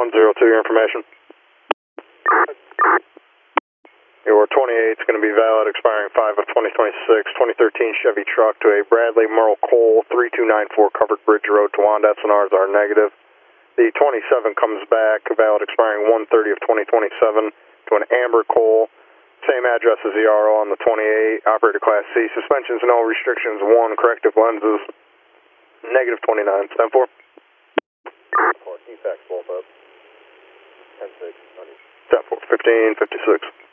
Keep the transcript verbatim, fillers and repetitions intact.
one zero two, your information. Your twenty-eight is going to be valid, expiring five of twenty twenty-six, twenty thirteen Chevy truck to a Bradley Merle Cole, three two nine four Covered Bridge Road, Towanda. S N Rs are negative. The twenty-seven comes back, valid, expiring one thirty of twenty twenty-seven to an Amber Cole. Same address as the R O on the twenty-eight, operator class C. Suspensions, no restrictions, one. Corrective lenses, negative twenty-nine. Stand for. Defects, both up. ten six. Stand for. fifteen fifty-six.